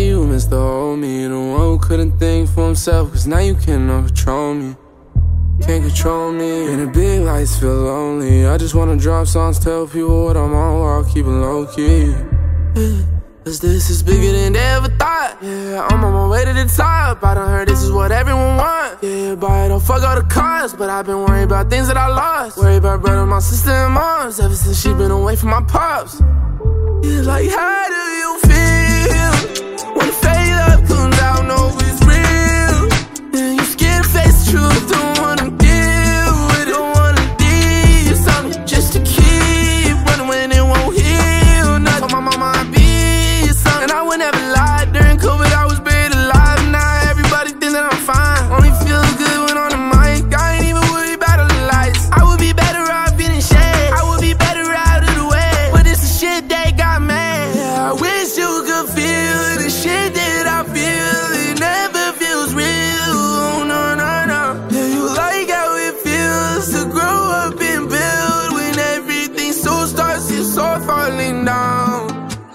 you miss the old me, the one who couldn't think for himself, cause now you cannot control me. Can't control me. In the big lights feel lonely. I just wanna drop songs, tell people what I'm on while I keep it low key. Cause this is bigger than they ever thought. Yeah, I'm on my way to the top. I done heard this is what everyone wants. Yeah, buy it, don't fuck all the cars. But I've been worried about things that I lost. Worried about brother, my sister and moms. Ever since she been away from my pops. Yeah, like how do you feel when the fade up comes out, know it's real? And you scared to face the truth, don't wanna deal with it. Don't wanna deal something just to keep running when it won't heal. Nothing. My mama, I be something. And I would never lie. During COVID, I was buried alive. Now everybody thinks that I'm fine. Only feel good when on the mic. I ain't even worried about the lights. I would be better off in the shade. I would be better out of the way. But it's the shit that got mad. Yeah, I wish you could feel the shit that I feel. It never feels real. No, no, no. Yeah, you like how it feels to grow up and build when everything so starts, it's all falling down.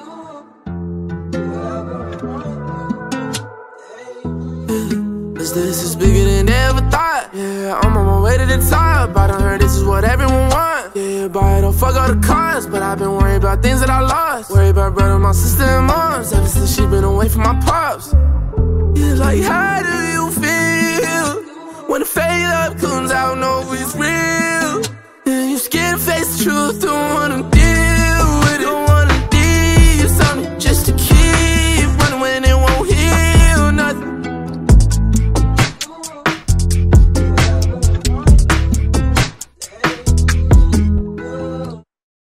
Cause this is bigger than they ever thought. Yeah, I'm on my way to the top. I done heard this is what everyone wants. Yeah, buy it, don't fuck all the cars. But I've been worried about things that I lost. Worried about brother, my sister and moms. Ever since she been away from my pops. Yeah, like how do you feel when the fade up comes out, know it's real?